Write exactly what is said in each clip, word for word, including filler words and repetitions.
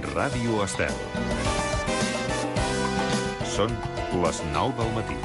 Ràdio Estel. Són les nou del matí.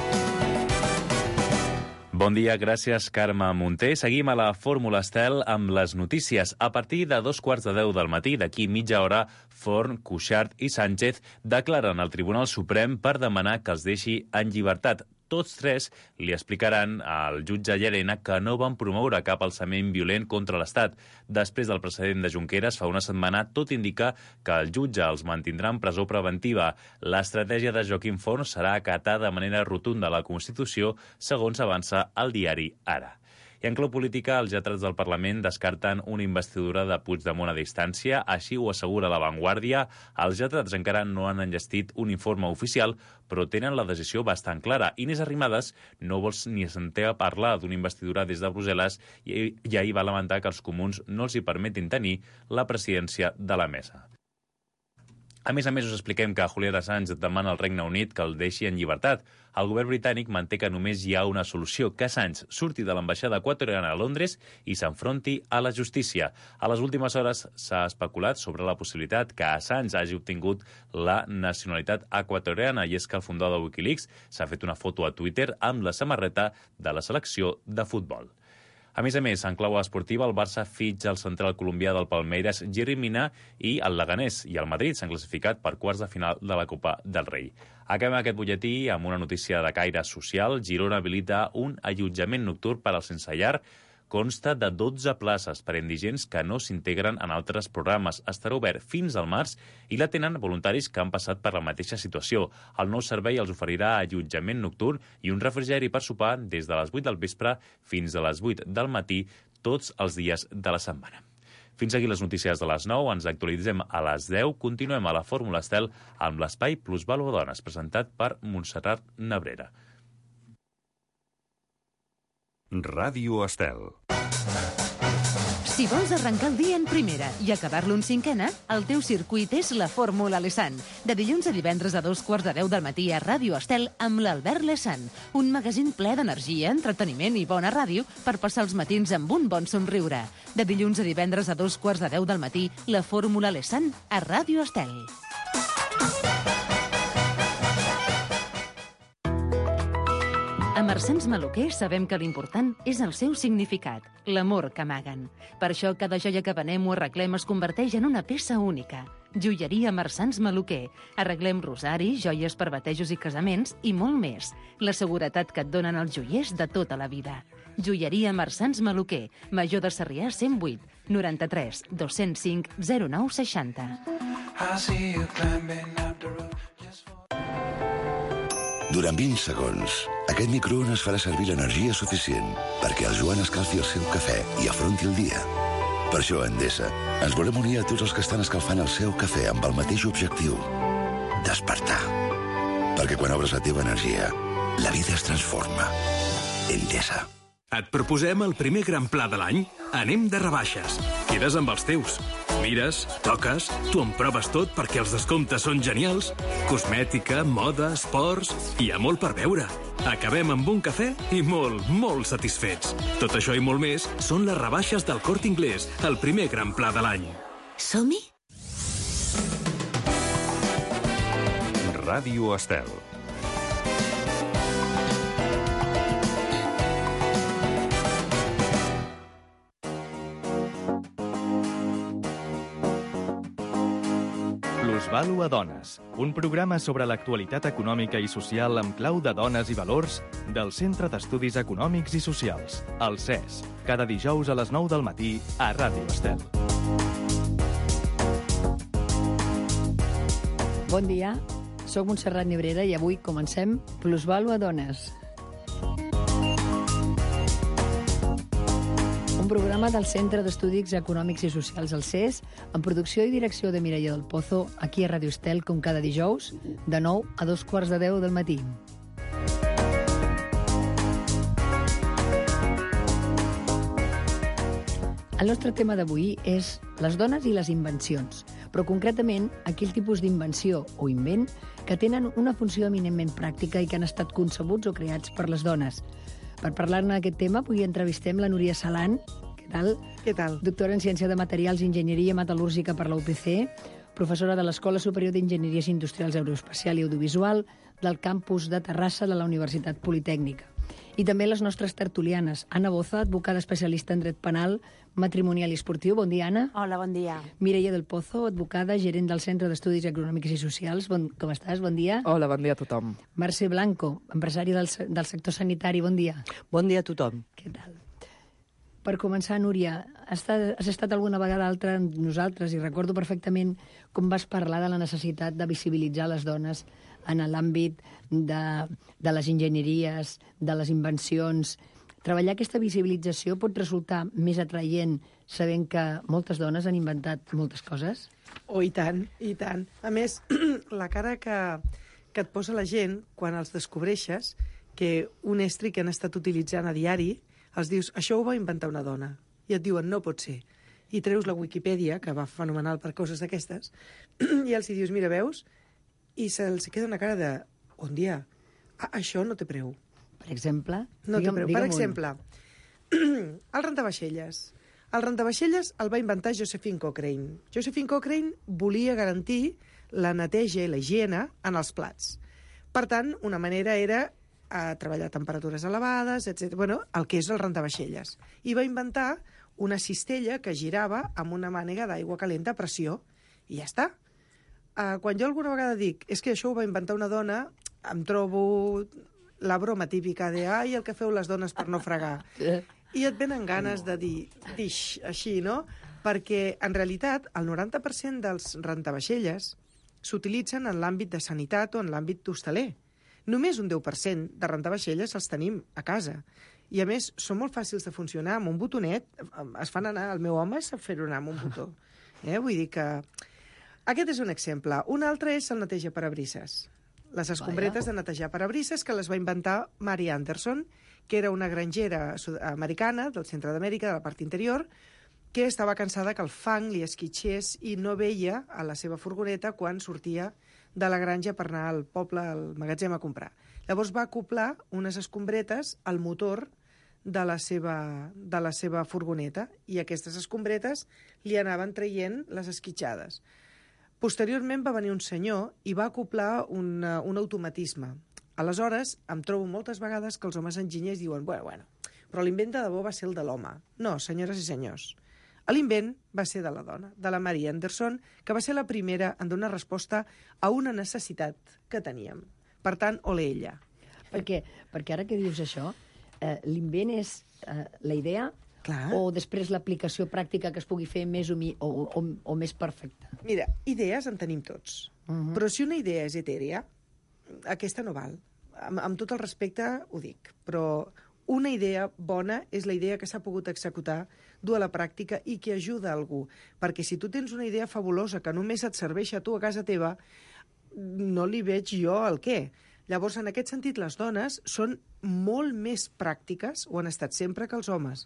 Bon dia, gràcies, Carme Munté. Seguim a la Fórmula Estel amb les notícies. A partir de dos quarts de deu del matí, d'aquí mitja hora, Forn, Cuixart i Sánchez declaren al Tribunal Suprem per demanar que els deixi en llibertat. Tots tres li explicaran al jutge Llarena que no van promoure cap alçament violent contra l'Estat. Després del precedent de Junqueras, fa una setmana, tot indica que el jutge els mantindrà en presó preventiva. L'estratègia de Joaquim Forn serà acatar de manera rotunda la Constitució, segons avança el diari Ara. I en clau política, els lletrats del Parlament descarten una investidura de Puigdemont a distància, així ho assegura La Vanguardia. Els lletrats encara no han enllestit un informe oficial, però tenen la decisió bastant clara. Inés Arrimadas no vol ni sentir a parlar d'una investidura des de Brussel·les i, i ahir va lamentar que els comuns no els hi permetin tenir la presidència de la mesa. A més a més, us expliquem que Julian Assange demana al Regne Unit que el deixi en llibertat. El govern britànic manté que només hi ha una solució, que Assange surti de l'ambaixada equatoriana a Londres i s'enfronti a la justícia. A les últimes hores s'ha especulat sobre la possibilitat que Assange hagi obtingut la nacionalitat equatoriana, i és que el fundador de Wikileaks s'ha fet una foto a Twitter amb la samarreta de la selecció de futbol. A més a més, en clau esportiva, el Barça fitxa el central colombià del Palmeiras, Yerry Mina, i el Leganés i el Madrid s'han classificat per quarts de final de la Copa del Rei. Acabem aquest butlletí amb una notícia de caire social. Girona habilita un allotjament nocturn per als sense llar. Consta de dotze places per a indigents que no s'integren en altres programes. Estarà obert fins al març i la tenen voluntaris que han passat per la mateixa situació. El nou servei els oferirà allotjament nocturn i un refrigeri per sopar des de les vuit del vespre fins a les vuit del matí tots els dies de la setmana. Fins aquí les notícies de les nou. Ens actualitzem a les deu. Continuem a la Fórmula Estel amb l'espai Plusvàlua Dones, presentat per Montserrat Nebrera. Ràdio Estel. Si vols arrencar el dia en primera i acabar-lo en cinquena, el teu circuit és la Fórmula Lesan. De dilluns a divendres a dos quarts de deu del matí a Ràdio Estel amb l'Albert Lesan. Un magazín ple d'energia, entreteniment i bona ràdio per passar els matins amb un bon somriure. De dilluns a divendres a dos quarts de deu del matí, la Fórmula Lesan a Ràdio Estel. A Marsans Maluquer sabem que l'important és el seu significat, l'amor que amaguen. Per això cada joia que venem o arreglem es converteix en una peça única. Joieria Marsans Maluquer. Arreglem rosaris, joies per batejos i casaments i molt més. La seguretat que et donen els joiers de tota la vida. Joieria Marsans Maluquer. Major de Sarrià cent vuit, noranta-tres, dos-cents cinc, zero nou seixanta. Durant vint segons, aquest microones farà servir l'energia suficient perquè el Joan escalfi el seu cafè i afronti el dia. Per això, a Endesa, ens volem unir a tots els que estan escalfant el seu cafè amb el mateix objectiu: despertar. Perquè quan obres la teva energia, la vida es transforma. Endesa. Et proposem el primer gran pla de l'any? Anem de rebaixes. Quedes amb els teus. Mires, toques, t'ho emproves tot perquè els descomptes són genials. Cosmètica, moda, esports... Hi ha molt per veure. Acabem amb un cafè i molt, molt satisfets. Tot això i molt més són les rebaixes del Corte Inglés, el primer gran pla de l'any. Som-hi? Ràdio Estel. Plusvàlua Dones, un programa sobre l'actualitat econòmica i social amb clau de dones i valors del Centre d'Estudis Econòmics i Socials, el C E S, cada dijous a les nou del matí a Ràdio Estel. Bon dia, soc Montserrat Nebrera i avui comencem Plusvàlua Dones. Un programa del Centre d'Estudis Econòmics i Socials, el C E S, amb producció i direcció de Mireia del Pozo, aquí a Ràdio Estel, com cada dijous, de nou a dos quarts de deu del matí. El nostre tema d'avui és les dones i les invencions, però concretament aquell tipus d'invenció o invent que tenen una funció eminentment pràctica i que han estat concebuts o creats per les dones. Per parlar-ne d'aquest tema, avui entrevistem la Núria Salant. Què tal? Què tal? Doctora en Ciència de Materials i Enginyeria Metal·lúrgica per la U P C, professora de l'Escola Superior d'Enginyeries Industrials Aeroespacial i Audiovisual del campus de Terrassa de la Universitat Politècnica. I també les nostres tertulianes. Anna Boza, advocada especialista en dret penal, matrimonial i esportiu. Bon dia, Anna. Hola, bon dia. Mireia del Pozo, advocada, gerent del Centre d'Estudis Econòmics i Socials. Bon, com estàs? Bon dia. Hola, bon dia a tothom. Mercè Blanco, empresària del, del sector sanitari. Bon dia. Bon dia a tothom. Què tal? Per començar, Núria, has estat, has estat alguna vegada altra amb nosaltres i recordo perfectament com vas parlar de la necessitat de visibilitzar les dones en l'àmbit de, de les enginyeries, de les invencions. Treballar aquesta visibilització pot resultar més atraient sabent que moltes dones han inventat moltes coses? Oh, i tant, i tant. A més, la cara que, que et posa la gent quan els descobreixes que un estri que han estat utilitzant a diari els dius, això ho va inventar una dona. I et diuen, no pot ser. I treus la Wikipedia, que va fenomenal per coses d'aquestes, i els hi dius, mira, veus? I se'ls queda una cara de, on dia, ah, això no té preu. Per exemple? No té Digue'm, preu. Per exemple, el rentavaixelles. El rentavaixelles el va inventar Josephine Cochrane. Josephine Cochrane volia garantir la neteja i la higiene en els plats. Per tant, una manera era a treballar a temperatures elevades, etcètera. Bueno, el que és el rentavaixelles. I va inventar una cistella que girava amb una mànega d'aigua calenta a pressió. I ja està. Uh, quan jo alguna vegada dic és que això ho va inventar una dona, em trobo la broma típica de ai, el que feu les dones per no fregar. I et venen ganes de dir, dix, així, no? Perquè, en realitat, el noranta per cent dels rentavaixelles s'utilitzen en l'àmbit de sanitat o en l'àmbit hostaler. Només un deu per cent de rentavaixelles els tenim a casa. I, a més, són molt fàcils de funcionar. Amb un botonet es fan anar... El meu home sap fer-ho anar amb un botó. Eh? Vull dir que... Aquest és un exemple. Un altre és el neteja parabrises. Les escombretes de netejar parabrises que les va inventar Mary Anderson, que era una grangera americana del centre d'Amèrica, de la part interior, que estava cansada que el fang li esquitxés i no veia a la seva furgoneta quan sortia de la granja per anar al poble, al magatzem, a comprar. Llavors va acoplar unes escombretes al motor de la seva, de la seva furgoneta i aquestes escombretes li anaven traient les esquitxades. Posteriorment va venir un senyor i va acoplar un, un automatisme. Aleshores, em trobo moltes vegades que els homes enginyers diuen bueno, bueno, però l'invent de debò va ser el de l'home. No, senyores i senyors. L'invent va ser de la dona, de la Mary Anderson, que va ser la primera en donar resposta a una necessitat que teníem. Per tant, ole ella. Perquè, perquè ara que dius això, eh, l'invent és eh, la idea Clar. o després l'aplicació pràctica que es pugui fer més o, mi, o, o, o més perfecta? Mira, idees en tenim tots. Uh -huh. Però si una idea és etèria, aquesta no val. Amb, amb tot el respecte ho dic. Però una idea bona és la idea que s'ha pogut executar, dur a la pràctica i que ajuda a algú. Perquè si tu tens una idea fabulosa que només et serveix a tu a casa teva, no li veig jo el què. Llavors, en aquest sentit, les dones són molt més pràctiques, o han estat sempre, que els homes.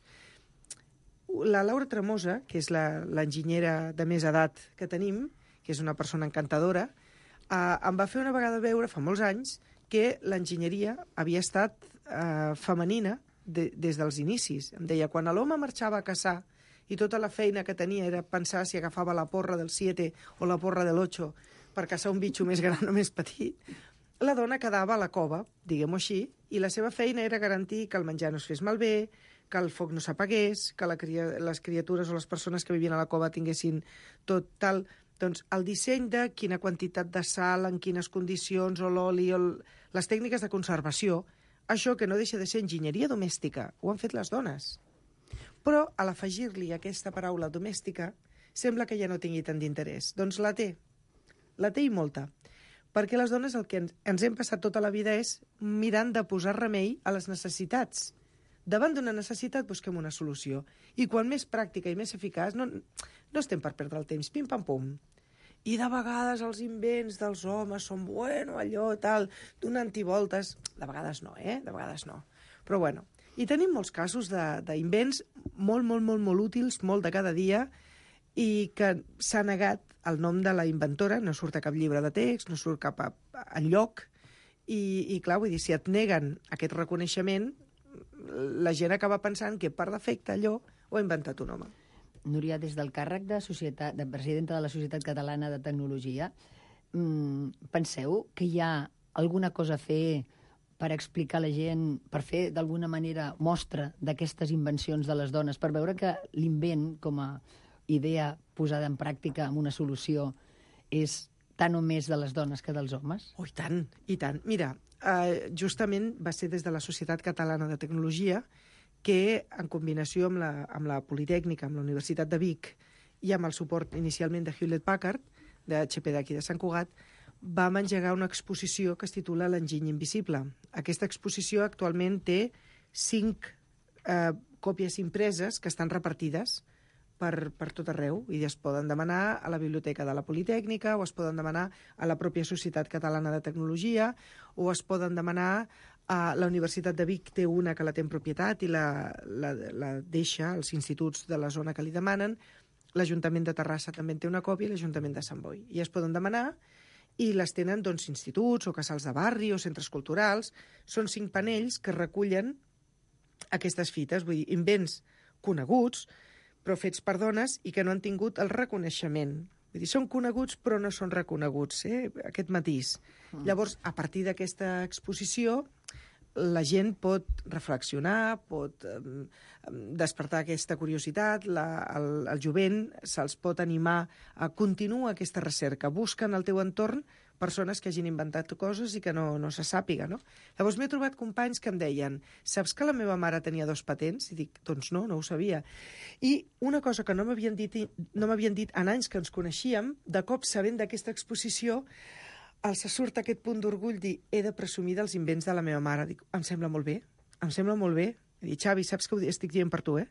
La Laura Tremosa, que és l'enginyera de més edat que tenim, que és una persona encantadora, eh, em va fer una vegada veure, fa molts anys, que l'enginyeria havia estat eh, femenina de, des dels inicis. Em deia, quan l'home marxava a caçar i tota la feina que tenia era pensar si agafava la porra del siete o la porra de l'ocho per caçar un bitxo més gran o més petit, la dona quedava a la cova, diguem-ho així, i la seva feina era garantir que el menjar no es fes malbé, que el foc no s'apagués, que la cria, les criatures o les persones que vivien a la cova tinguessin tot tal... Doncs el disseny de quina quantitat de sal, en quines condicions, o l'oli, o l... les tècniques de conservació, això que no deixa de ser enginyeria domèstica, ho han fet les dones. Però, a l'afegir-li aquesta paraula domèstica, sembla que ja no tingui tant d'interès. Doncs la té. La té i molta. Perquè les dones el que ens, ens hem passat tota la vida és mirant de posar remei a les necessitats. Davant d'una necessitat busquem una solució. I quan més pràctica i més eficaç, no, no estem per perdre el temps. Pim-pam-pum. I de vegades els invents dels homes són, bueno, allò, tal, donant-hi voltes. De vegades no, eh? De vegades no. Però, bueno, i tenim molts casos d'invents molt, molt, molt, molt útils, molt de cada dia, i que s'ha negat el nom de la inventora, no surt a cap llibre de text, no surt cap a, a enlloc, i, i clar, vull dir, si et neguen aquest reconeixement, la gent acaba pensant que per defecte allò ho ha inventat un home. Núria, des del càrrec de, societat, de presidenta de la Societat Catalana de Tecnologia, mmm, penseu que hi ha alguna cosa a fer per explicar a la gent, per fer d'alguna manera mostra d'aquestes invencions de les dones, per veure que l'invent com a idea posada en pràctica amb una solució és tant o més de les dones que dels homes? Oh, i tant, i tant. Mira, eh, justament va ser des de la Societat Catalana de Tecnologia que, en combinació amb la, amb la Politècnica, amb la Universitat de Vic i amb el suport inicialment de Hewlett-Packard, de H P d'aquí de Sant Cugat, vam engegar una exposició que es titula L'enginy invisible. Aquesta exposició actualment té cinc eh, còpies impreses que estan repartides per, per tot arreu i es poden demanar a la Biblioteca de la Politècnica o es poden demanar a la pròpia Societat Catalana de Tecnologia o es poden demanar a la Universitat de Vic, té una que la té en propietat i la, la, la deixa als instituts de la zona que li demanen. L'Ajuntament de Terrassa també en té una còpia i l'Ajuntament de Sant Boi. I es poden demanar i les tenen doncs, instituts o casals de barri o centres culturals. Són cinc panells que recullen aquestes fites, vull dir, invents coneguts, però fets per dones i que no han tingut el reconeixement. Vull dir, són coneguts però no són reconeguts, eh? Aquest matís. Mm. Llavors, a partir d'aquesta exposició, la gent pot reflexionar, pot eh, despertar aquesta curiositat, la, el, el jovent se'ls pot animar a continuar aquesta recerca. Busquen al teu entorn persones que hagin inventat coses i que no, no se sàpiga, no? Llavors m'he trobat companys que em deien, saps que la meva mare tenia dos patents? I dic, doncs no, no ho sabia. I una cosa que no m'havien dit, no m'havien dit en anys que ens coneixíem, de cop sabent d'aquesta exposició, els surt aquest punt d'orgull dir, he de presumir dels invents de la meva mare. Dic, em sembla molt bé, em sembla molt bé. I dic, Xavi, saps que ho estic dient per tu, eh?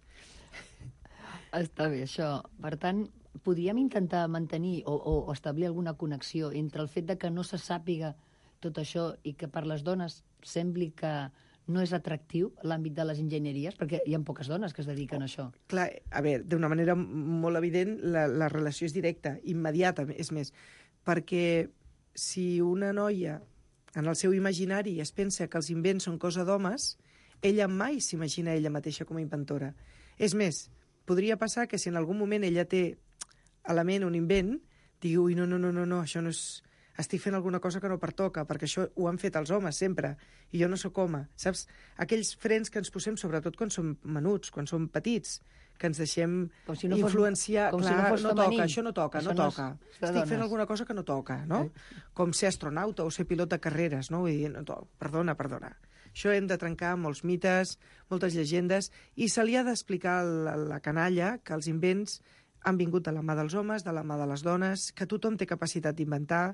Està bé, això. Per tant, podríem intentar mantenir o, o establir alguna connexió entre el fet de que no se sàpiga tot això i que per les dones sembli que no és atractiu l'àmbit de les enginyeries, perquè hi ha poques dones que es dediquen a això. Clar, a veure, d'una manera molt evident, la, la relació és directa, immediata, és més, perquè si una noia en el seu imaginari es pensa que els invents són cosa d'homes, ella mai s'imagina ella mateixa com a inventora. És més, podria passar que si en algun moment ella té a la ment un invent, digui, ui, no, no, no, no, no, això no és... Estic fent alguna cosa que no pertoca, perquè això ho han fet els homes sempre, i jo no sóc home. Saps? Aquells frens que ens posem, sobretot quan som menuts, quan som petits, que ens deixem si no influenciar... Fos, clar, si no, no toca, això no toca, això no toca. No és, Estic fent alguna cosa que no toca, no? Eh? Com ser astronauta o ser pilot de carreres, no? Vull dir, no to... perdona, perdona. Això hem de trencar molts mites, moltes llegendes, i se li ha d'explicar a la canalla que els invents han vingut de la mà dels homes, de la mà de les dones, que tothom té capacitat d'inventar,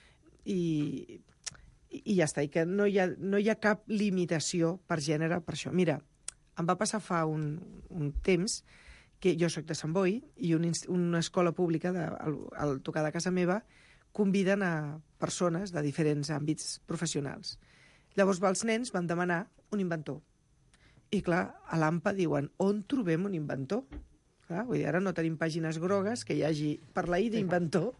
i, i ja està, i que no hi, ha, no hi ha cap limitació per gènere per això. Mira, em va passar fa un, un temps que jo sóc de Sant Boi i un, una escola pública de, al, al tocar de casa meva conviden a persones de diferents àmbits professionals. Llavors els nens van demanar un inventor. I clar, a l'AMPA diuen, on trobem un inventor? Clar, vull dir, ara no tenim pàgines grogues que hi hagi per la I d'inventor.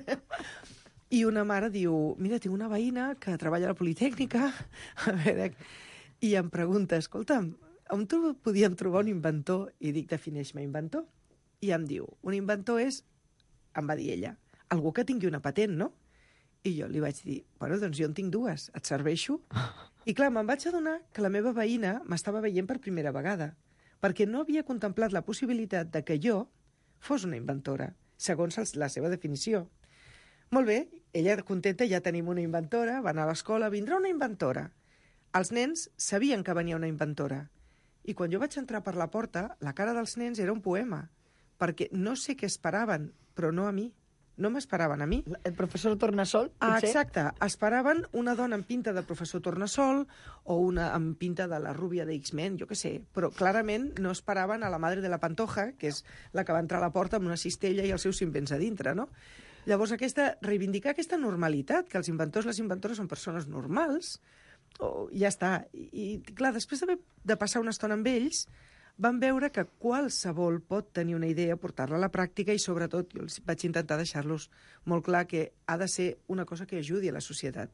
I una mare diu, mira, tinc una veïna que treballa a la Politècnica, a veure, i em pregunta, escolta'm, on tro- podíem trobar un inventor? I dic, defineix-me inventor. I em diu, un inventor és, em va dir ella, algú que tingui una patent, no? I jo li vaig dir, bueno, doncs jo en tinc dues, et serveixo? I clar, me'n vaig adonar que la meva veïna m'estava veient per primera vegada, perquè no havia contemplat la possibilitat de que jo fos una inventora, segons la seva definició. Molt bé, ella contenta, ja tenim una inventora, va anar a l'escola, vindrà una inventora. Els nens sabien que venia una inventora. I quan jo vaig entrar per la porta, la cara dels nens era un poema, perquè no sé què esperaven, però no a mi. No m'esperaven a mi. El professor Tornasol, Ah, potser? exacte. Esperaven una dona amb pinta de professor Tornasol o una amb pinta de la rúbia de X-Men, jo què sé. Però clarament no esperaven a la madre de la Pantoja, que és la que va entrar a la porta amb una cistella i els seus invents a dintre, no? Llavors, aquesta, reivindicar aquesta normalitat, que els inventors, les inventores són persones normals, oh, ja està. I, i clar, després de, de passar una estona amb ells, van veure que qualsevol pot tenir una idea, portar-la a la pràctica i, sobretot, jo els vaig intentar deixar-los molt clar que ha de ser una cosa que ajudi a la societat,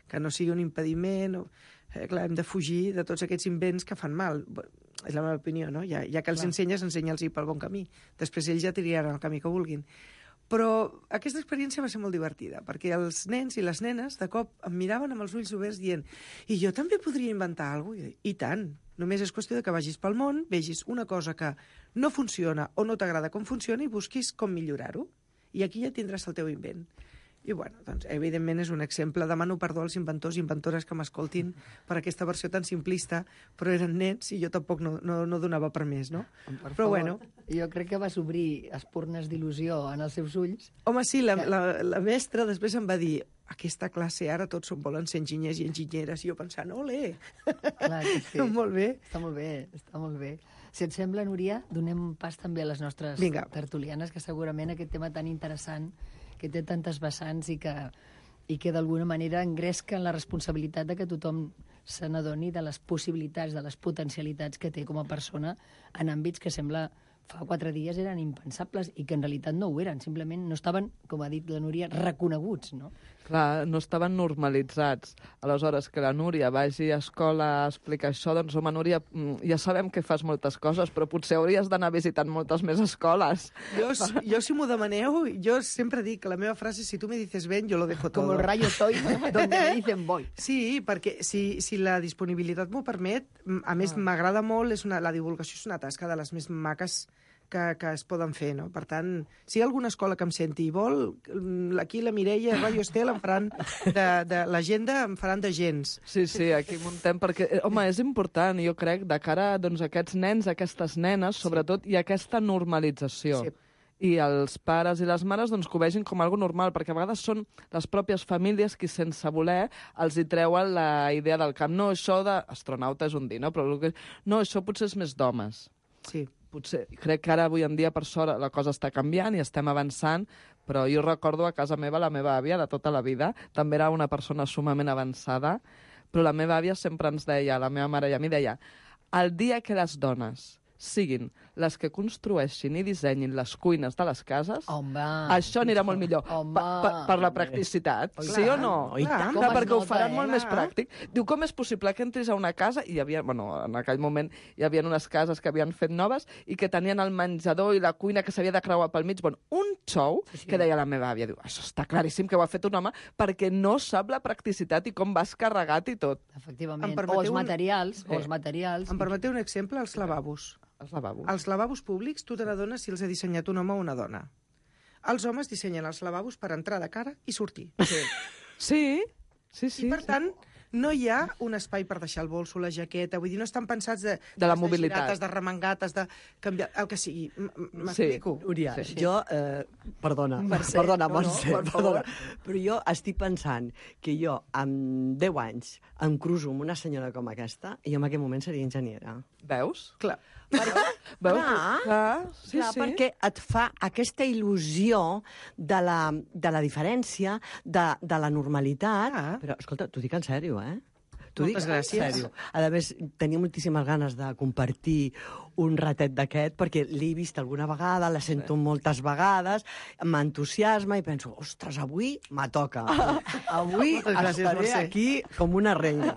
que no sigui un impediment. O... Eh, clar, hem de fugir de tots aquests invents que fan mal. És la meva opinió, no? Ja, ja que els clar. ensenyes, ensenya'ls-hi pel bon camí. Després ells ja triaran el camí que vulguin. Però aquesta experiència va ser molt divertida, perquè els nens i les nenes de cop em miraven amb els ulls oberts dient i jo també podria inventar alguna cosa? I tant. Només és qüestió de que vagis pel món, vegis una cosa que no funciona o no t'agrada com funciona i busquis com millorar-ho. I aquí ja tindràs el teu invent. I, bueno, doncs, evidentment és un exemple. Demano perdó als inventors i inventores que m'escoltin per aquesta versió tan simplista, però eren nets i jo tampoc no, no, no donava per més, no? Per però, favor, bueno... Jo crec que vas obrir espurnes d'il·lusió en els seus ulls. Home, sí, la, la, la mestra després em va dir aquesta classe ara tots volen ser enginyers i enginyeres, i jo pensant, olé! Clar que sí. Molt bé. Està molt bé, està molt bé. Si et sembla, Núria, donem un pas també a les nostres Vinga. tertulianes, que segurament aquest tema tan interessant, que té tantes vessants i que, i que d'alguna manera engresca en la responsabilitat de que tothom se n'adoni de les possibilitats, de les potencialitats que té com a persona en àmbits que sembla fa quatre dies eren impensables i que en realitat no ho eren, simplement no estaven, com ha dit la Núria, reconeguts, no? Clar, no estaven normalitzats. Aleshores, que la Núria vagi a escola a explicar això, doncs, home, Núria, ja sabem que fas moltes coses, però potser hauries d'anar visitant moltes més escoles. Jo, jo si m'ho demaneu, jo sempre dic que la meva frase, si tu me dices ven, yo lo dejo todo. Com el rayo soy, donde me dicen voy. Sí, perquè si, si la disponibilitat m'ho permet, a més ah. m'agrada molt, és una, la divulgació és una tasca de les més maques que, que es poden fer, no? Per tant, si hi ha alguna escola que em senti i vol, aquí la Mireia, Radio Estel, em faran de, de l'agenda, em faran d'agents. Sí, sí, aquí muntem, perquè, home, és important, jo crec, de cara doncs, a aquests nens, a aquestes nenes, sobretot, sí. i aquesta normalització. Sí. I els pares i les mares doncs, que ho vegin com algo normal, perquè a vegades són les pròpies famílies qui, sense voler, els hi treuen la idea del camp. No, això d'astronauta és un dir, no? Però no, això potser és més d'homes. Sí. Potser, crec que ara, avui en dia, per sort, la cosa està canviant i estem avançant, però jo recordo a casa meva la meva àvia de tota la vida, també era una persona sumament avançada, però la meva àvia sempre ens deia, la meva mare i a mi deia, el dia que les dones siguin les que construeixin i dissenyin les cuines de les cases, home, això anirà molt millor. Pa, pa, per la practicitat, oh, sí clar, o no? Oh, clar, clar, perquè ho faran eh? molt més pràctic. Diu, com és possible que entris a una casa, i hi havia, bueno, en aquell moment hi havia unes cases que havien fet noves i que tenien el menjador i la cuina que s'havia de creuar pel mig, bueno, un xou sí, sí. que deia la meva àvia, diu, això està claríssim que ho ha fet un home perquè no sap la practicitat i com vas carregat i tot. Efectivament, o els materials, un... o els materials. Em permeteu un exemple? Els lavabos. Els lavabos. Els lavabos públics, tu te n'adones si els ha dissenyat un home o una dona. Els homes dissenyen els lavabos per entrar de cara i sortir. Sí, sí, sí. sí I, per tant, no hi ha un espai per deixar el bolso, la jaqueta, vull dir, no estan pensats de, de la de mobilitat, girates, de remengates, de canviar, el que sigui. M'explico? Sí. Núria, sí. jo, eh, perdona, Mercè, perdona, no, Montse, no, per perdona, però jo estic pensant que jo, amb deu anys, em cruzo amb una senyora com aquesta i jo en aquell moment seria enginyera. Veus? Clar. Perquè, Veus? clar, clar, sí, clar sí. perquè et fa aquesta il·lusió de la, de la diferència, de, de la normalitat. Ah. Però, escolta, t'ho dic en sèrio, eh? T'ho dic Moltes gràcies. en sèrio. A més, tenia moltíssimes ganes de compartir un ratet d'aquest, perquè l'he vist alguna vegada, la sento sí. moltes vegades, m'entusiasma i penso, ostres, avui me toca. Avui gràcies, estaré Mercè. aquí com una reina.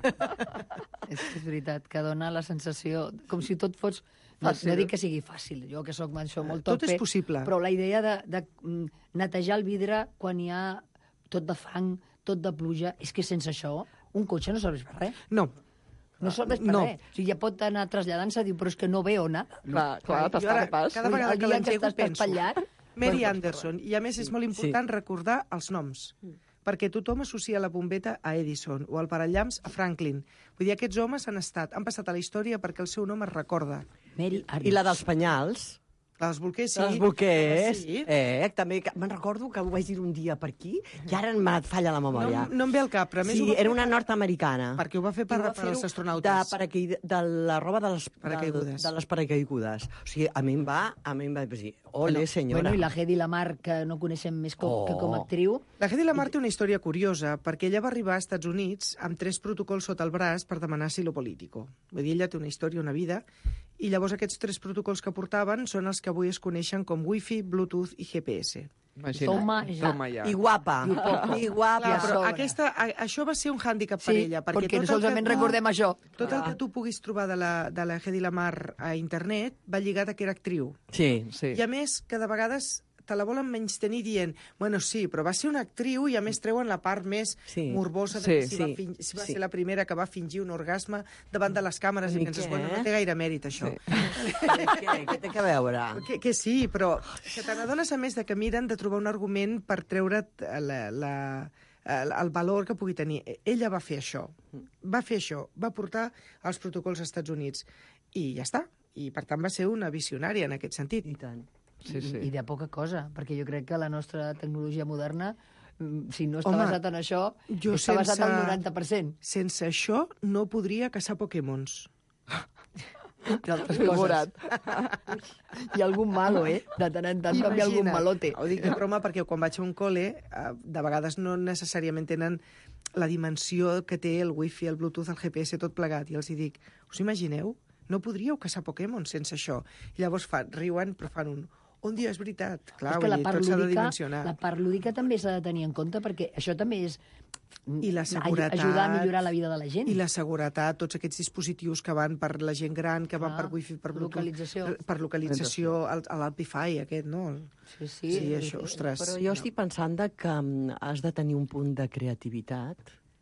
És, és veritat, que dona la sensació com si tot fos... No, no dic que sigui fàcil, jo que sóc això molt tope. Tot és possible. Però la idea de, de netejar el vidre quan hi ha tot de fang, tot de pluja, és que sense això un cotxe no serveix per res. No. No serveix per no. res. O sigui, ja pot anar traslladant-se, diu, però és que no veo nada. Clar, clar, t'està de pas. Cada vegada que l'engego penso. Espatllat, Mary Anderson. I a més és molt important sí. recordar els noms. Perquè tothom associa la bombeta a Edison o el parallamps a Franklin. Vull dir, aquests homes han estat, han passat a la història perquè el seu nom es recorda. Mary Anderson. I la dels penyals... La dels bolquers, sí. Els bolquers, sí. eh, també, me'n recordo que ho vaig dir un dia per aquí, i ara m'ha falla la memòria. No, no em ve al cap, però a més sí, ho va fer era una per- nord-americana. Perquè ho va fer per, I ho va per als fer-ho astronautes. De, paracaïd, de la roba de les, Paracaigudes. de, de les paracaigudes. O sigui, a mi em va, a mi em va dir, ole, senyora. Bueno, i la Hedy Lamar, que no coneixem més com, Oh. que com a actriu. La Hedy Lamar té una història curiosa, perquè ella va arribar als Estats Units amb tres protocols sota el braç per demanar asilo político. Vull dir, ella té una història, una vida, i llavors aquests tres protocols que portaven són els que avui es coneixen com Wi-Fi, Bluetooth i G P S. Imagina't. Toma ja. Toma ja. I guapa. I poco. I guapa. Clar, però sobre. aquesta, a, això va ser un hàndicap per Sí, ella. perquè tot el solament que tu- recordem això. Tot el que tu puguis trobar de la, de la Hedy Lamar a internet va lligat a que era actriu. Sí. Sí. I a més, que de vegades te la volen menystenir dient, bueno, sí, però va ser una actriu i a més treuen la part més Sí. morbosa de Sí, que si, va, sí, fin si va sí. ser la primera que va fingir un orgasme davant de les càmeres i I penses, què? bueno, no té gaire mèrit, això. Sí. Què, què té a veure? Que, que sí, però que te n'adones a més de que miren de trobar un argument per treure't la, la, el, el valor que pugui tenir. Ella va fer això, va fer això, va portar els protocols als Estats Units i ja està. I per tant va ser una visionària en aquest sentit. I tant. Sí, sí. I de poca cosa, perquè jo crec que la nostra tecnologia moderna, mm, si no està Home, basat en això, jo està basat sense- al noranta per cent Sense això no podria caçar Pokémons. d'altres Figurat. coses. Hi ha algun malo, eh? De tant en tant també algun Imagina't. malote. Ho dic de broma perquè quan vaig a un col·le, eh, de vegades no necessàriament tenen la dimensió que té el wifi, el bluetooth, el G P S, tot plegat. I els hi dic, us imagineu? No podríeu caçar Pokémon sense això. I llavors fan, riuen, però fan un... Un dia és veritat. Clar, És que vull la dir, part, tot s'ha de lúdica, dimensionar. la part lúdica també s'ha de tenir en compte, perquè això també és I la seguretat. ajudar a millorar la vida de la gent. I la seguretat, tots aquests dispositius que van per la gent gran, que van Ah, per wifi, per Bluetooth, localització. per localització, el- a l'Alpify aquest, no? Sí, sí. Sí, això, ostres. Però jo estic pensant de que mm, has de tenir un punt de creativitat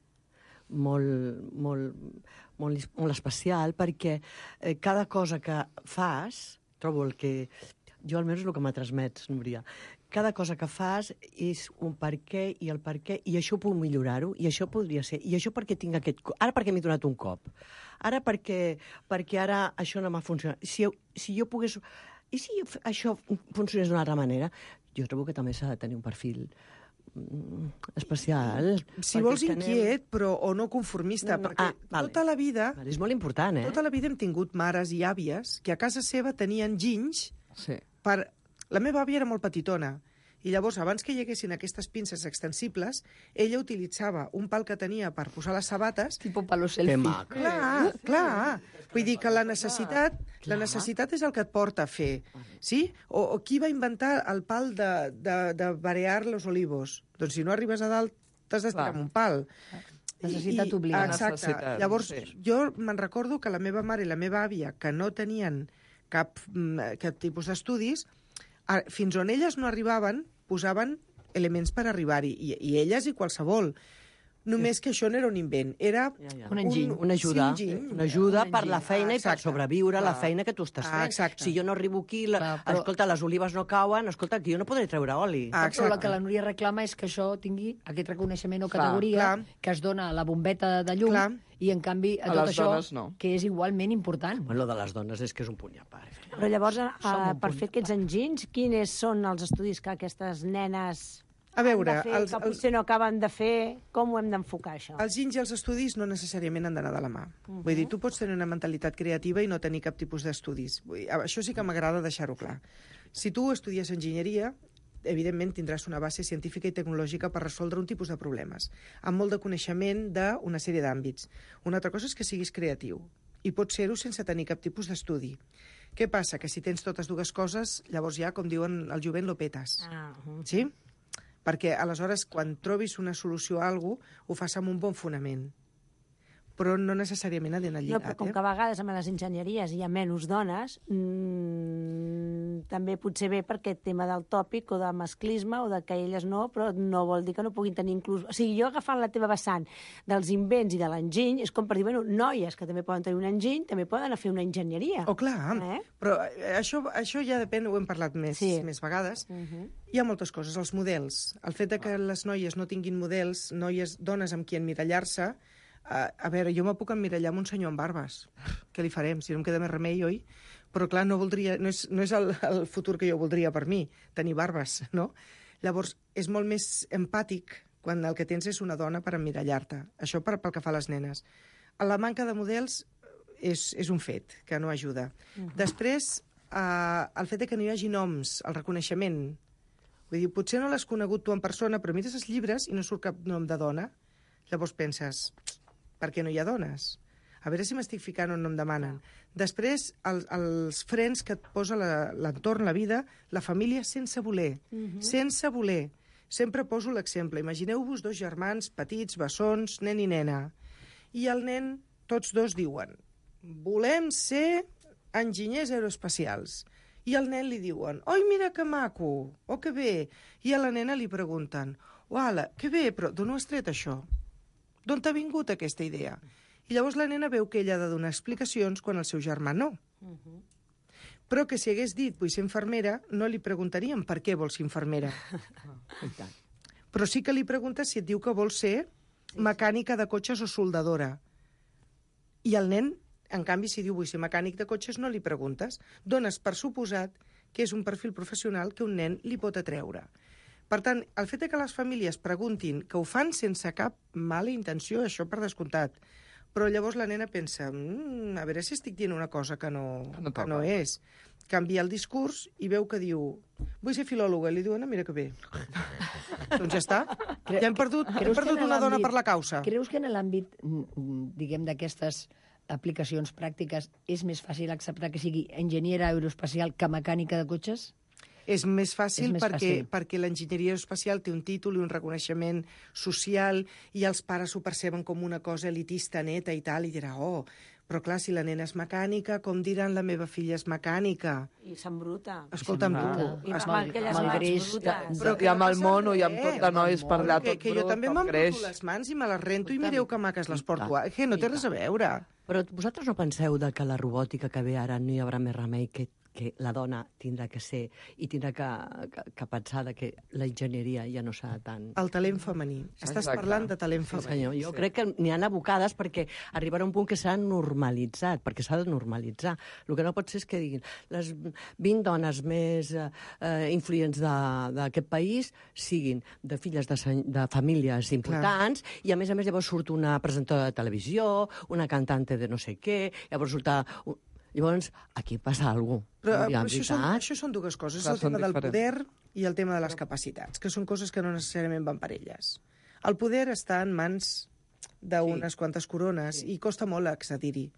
molt, molt, molt, is- molt especial, perquè eh, cada cosa que fas, trobo el que... Jo almenys el que m'ha transmès, Núria, cada cosa que fas és un per què i el per què, i això puc millorar-ho, i això podria ser, i això perquè tinc aquest... co- Ara perquè m'he donat un cop, ara perquè, perquè ara això no m'ha funcionat. Si, si jo pogués... I si f- això funcionés d'una altra manera? Jo trobo que també s'ha de tenir un perfil mm, especial. Si perquè vols és que anem- inquiet, però o no conformista, No, no, perquè ah, vale. tota la vida... Vale, és molt important, eh? Tota la vida hem tingut mares i àvies que a casa seva tenien ginys Sí. per... La meva àvia era molt petitona, i llavors, abans que hi haguessin aquestes pinces extensibles, ella utilitzava un pal que tenia per posar les sabates. Tipo palo Que selfie. maco. Clar, clar. Vull dir que la necessitat, la necessitat és el que et porta a fer. Sí? O, o qui va inventar el pal de, de, de barear los olivos? Doncs si no arribes a dalt, t'has d'estirar Clar. amb un pal. Necessitat obliga. Exacte. Necessitat, Llavors, sí. jo me'n recordo que la meva mare i la meva àvia, que no tenien cap, mm, cap tipus d'estudis, a- fins on elles no arribaven, posaven elements per arribar-hi, i, i elles i qualsevol. Només que això no era un invent, era... Ja, ja. Un enginy. Una ajuda, Sí, un giny. una ajuda Un per la enginy. feina i per Exacte. sobreviure a la Clar. feina que tu estàs Ah, fent. exacte. Si jo no arribo aquí, la, Clar, però- escolta, les olives no cauen, escolta, que jo no podré treure oli. Ah, Però el exacte. que la Núria reclama és que això tingui aquest reconeixement o Clar, categoria clar. que es dona a la bombeta de llum Clar. i, en canvi, a, A tot les això, dones no. que és igualment important. Bueno, lo de les dones és que és un puny a part. Però llavors, eh, Som un per punt. fer aquests enginys, quins són els estudis que aquestes nenes A veure, han de fer, els, que els, potser no acaben de fer? Com ho hem d'enfocar, això? els ginys i els estudis no necessàriament han d'anar de la mà. Uh -huh. Vull dir, tu pots tenir una mentalitat creativa i no tenir cap tipus d'estudis. Vull dir, Això sí que m'agrada deixar-ho clar. Si tu estudies enginyeria, evidentment tindràs una base científica i tecnològica per resoldre un tipus de problemes, amb molt de coneixement d'una sèrie d'àmbits. Una altra cosa és que siguis creatiu, i pots ser-ho sense tenir cap tipus d'estudi. Què passa? Que si tens totes dues coses, llavors ja, com diuen el jovent, lo petes. Ah, uh -huh. Sí? Perquè aleshores, quan trobis una solució a alguna cosa, ho fas amb un bon fonament. Però no necessàriament ha d'anar No, lligat, però com eh? que a vegades amb les enginyeries hi ha menys dones, mmm, també potser ve per aquest tema del tòpic o de masclisme o de que elles no, però no vol dir que no puguin tenir inclús... O sigui, jo agafant la teva vessant dels invents i de l'enginy, és com per dir, bueno, noies que també poden tenir un enginy, també poden anar a fer una enginyeria. Oh, clar, Eh? però eh, això, això ja depèn, ho hem parlat més, Sí. més vegades. Uh -huh. Hi ha moltes coses, els models. El fet de que les noies no tinguin models, noies, dones amb qui emmirallar-se, a, a veure, jo me puc emmirallar amb un senyor amb barbes. Què li farem? Si no em queda més remei, oi? Però, clar, no, voldria, no és, no és el, el futur que jo voldria per mi, tenir barbes, no? Llavors, és molt més empàtic quan el que tens és una dona per emmirallar-te. Això per, pel que fa a les nenes. La manca de models és, és un fet que no ajuda. Uh -huh. Després, eh, el fet de que no hi hagi noms, el reconeixement. Vull dir, potser no l'has conegut tu en persona, però mires els llibres i no surt cap nom de dona. Llavors penses, per què no hi ha dones? A veure si m'estic ficant on no em demanen. Després, el, els frens que et posa la- l'entorn, la vida, la família sense voler. Mhm. Sense voler. Sempre poso l'exemple. Imagineu-vos dos germans petits, bessons, nen i nena. I el nen, tots dos diuen, volem ser enginyers aeroespacials. I al nen li diuen, oi, mira que maco, oh, que bé. I a la nena li pregunten, uala, que bé, però d'on ho has tret això? D'on t'ha vingut aquesta idea? I llavors la nena veu que ella ha de donar explicacions quan el seu germà no. Mhm. Però que si hagués dit vull ser infermera, no li preguntaríem per què vol ser infermera. Però sí que li pregunta si et diu que vol ser mecànica de cotxes o soldadora. I el nen, en canvi, si diu vull ser mecànic de cotxes, no li preguntes. Dones per suposat que és un perfil professional que un nen li pot atreure. Per tant, el fet de que les famílies preguntin, que ho fan sense cap mala intenció, això per descomptat, però llavors la nena pensa, mmm, a veure si estic dient una cosa que no, Que no que toca." no és. Canvia el discurs i veu que diu vull ser filòloga, i li diuen, ah, mira que bé. Doncs ja està. Ja hem perdut, hem Creus que perdut en una dona l'àmbit- per la causa. Creus que en l'àmbit, mm, diguem, d'aquestes aplicacions pràctiques és més fàcil acceptar que sigui enginyera aeroespacial que mecànica de cotxes? És més fàcil, És més perquè, fàcil. perquè l'enginyeria aeroespacial té un títol i un reconeixement social i els pares ho perceben com una cosa elitista neta i tal, i dirà, oh, però clar, si la nena és mecànica, com diran la meva filla és mecànica? I s'embruta. Escolta'm, s'embruta. tu... I es- amb aquelles amb el mans greix, brutes. Però que I amb no el passa mono i amb res. tot de nois per allà, que, tot que jo brut, també tot me'n greix. poso les mans i me les rento i mireu que maques les porto. Eh, Que no té res a veure. Però vosaltres no penseu de que la robòtica que ve ara no hi haurà més remei que, que la dona tindrà que ser i tindrà que, que, que pensar de que la enginyeria ja no serà tant... El talent femení. Estàs Exacte. parlant de talent Sí, femení. senyor. Jo crec que n'hi ha abocades perquè arribarà un punt que s'ha normalitzat, perquè s'ha de normalitzar. El que no pot ser és que diguin les vint dones més eh, eh, influents de- d'aquest país siguin de filles de, sen- de famílies importants i, a més a més, llavors surt una presentadora de televisió, una cantante de no sé què, llavors surt... Un... Llavors, aquí passa alguna cosa. Però, Ja, però en això, són, veritat. això són dues coses. Clar, el tema són del diferents. poder i el tema de les capacitats, que són coses que no necessàriament van per elles. El poder està en mans d'unes sí. quantes corones sí. i costa molt accedir-hi.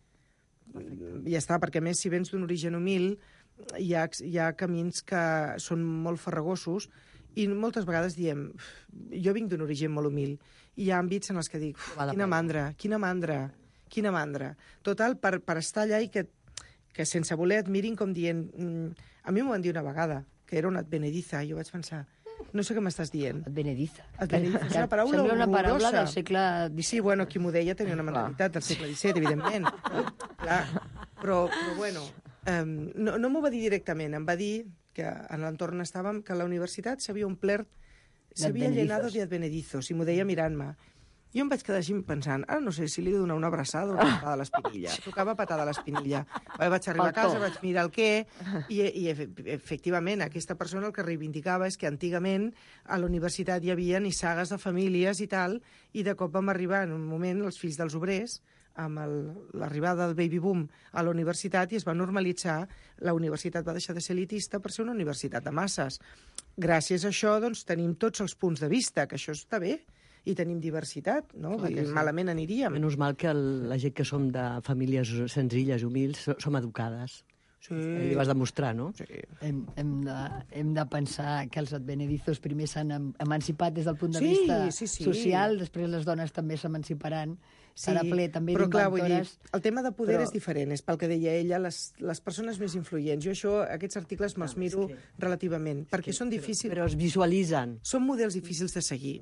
Ja està, perquè a més, si vens d'un origen humil, hi ha, hi ha camins que són molt farragosos i moltes vegades diem, jo vinc d'un origen molt humil, i hi ha àmbits en els que dic, quina mandra, quina mandra, quina mandra. Total, per, per estar allà i que, que sense voler et mirin com dient... Mm, a mi m'ho van dir una vegada, que era una advenediza, i jo vaig pensar, no sé què m'estàs dient. Advenediza. Advenediza, és una paraula Sembla una paraula horrorosa. del segle disset. Sí, bueno, qui m'ho deia tenia una mentalitat del segle disset, evidentment. Clar. Però, però bueno, um, no, no m'ho va dir directament, em va dir que en l'entorn estàvem, que la universitat s'havia omplert, s'havia D'advenedizos. llenado de advenedizos, i m'ho deia mirant-me. Jo em vaig quedar així pensant, ara no sé si li he de donar una abraçada o una patada a l'espinilla. Tocava patada a l'espinilla. Vaig arribar a casa, vaig mirar el què, i, i efectivament aquesta persona el que reivindicava és que antigament a la universitat hi havia nissagues de famílies i tal, i de cop vam arribar en un moment els fills dels obrers, amb el- l'arribada del baby boom a la universitat, i es va normalitzar, la universitat va deixar de ser elitista per ser una universitat de masses. Gràcies a això, doncs, tenim tots els punts de vista, que això està bé, i tenim diversitat, no? Clar que I sí. malament aniríem. Menys mal que el, la gent que som de famílies senzilles, humils, so- som educades. Sí. Li vas demostrar, no? Sí. Hem, hem, de, hem de pensar que els advenedizos primer s'han em- emancipat des del punt de Sí, vista sí, sí. social, després les dones també s'emanciparan. Sí, Serà ple també però clar, vull dir, d'inventores. el tema de poder però- és diferent, és pel que deia ella, les, les persones més influents. Jo això, aquests articles me'ls miro que- relativament, perquè són difícils, Però es visualitzen. són models difícils de seguir.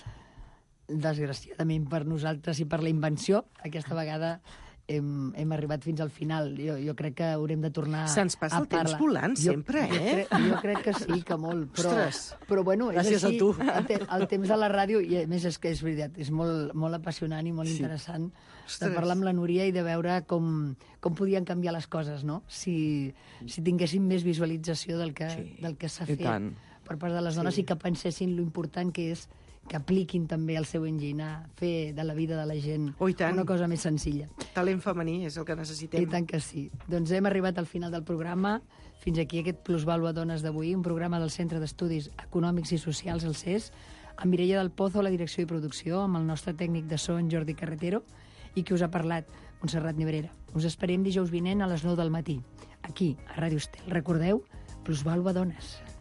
Desgraciadament per nosaltres i per la invenció, aquesta vegada hem, hem arribat fins al final. Jo, jo crec que haurem de tornar Se'ns passa a el temps parlar. volant Jo- sempre, jo, eh? crec, jo crec que sí, que molt. Però, Ostres. però bueno, és Gràcies a així, tu. El, te, el temps de la ràdio, i a més és que és veritat, és molt, molt apassionant i molt Sí. interessant de Ostres. parlar amb la Núria i de veure com, com podien canviar les coses, no? Si, si tinguéssim més visualització del que, Sí. del que s'ha I fet tant. per part de les dones Sí. i que pensessin lo important que és que apliquin també el seu enginy a fer de la vida de la gent Oh, i tant. una cosa més senzilla. Talent femení és el que necessitem. I tant que sí. Doncs hem arribat al final del programa. Fins aquí aquest Plusvàlua Dones d'avui, un programa del Centre d'Estudis Econòmics i Socials, el C E S, amb Mireia del Pozo a la direcció i producció, amb el nostre tècnic de so, en Jordi Carretero, i qui us ha parlat, Montserrat Nebrera. Us esperem dijous vinent a les nou del matí, aquí, a Ràdio Estel. Recordeu, plusvàlua dones.